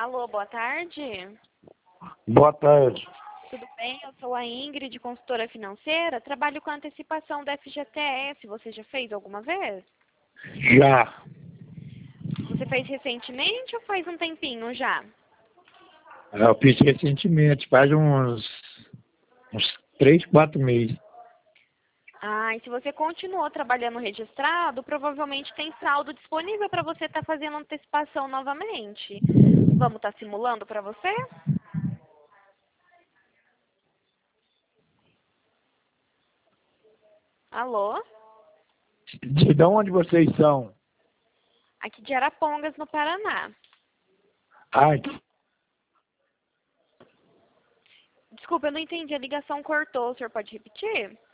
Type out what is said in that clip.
Alô, boa tarde. Boa tarde. Tudo bem? Eu sou a Ingrid, consultora financeira. Trabalho com antecipação da FGTS. Você já fez alguma vez? Já. Você fez recentemente ou faz um tempinho já? Eu fiz recentemente, faz uns 3, 4 meses. Ah, e se você continuou trabalhando registrado, provavelmente tem saldo disponível para você estar fazendo antecipação novamente. Vamos estar simulando para você? Alô? De onde vocês são? Aqui de Arapongas, no Paraná. Ai, Desculpa, eu não entendi. A ligação cortou. O senhor pode repetir?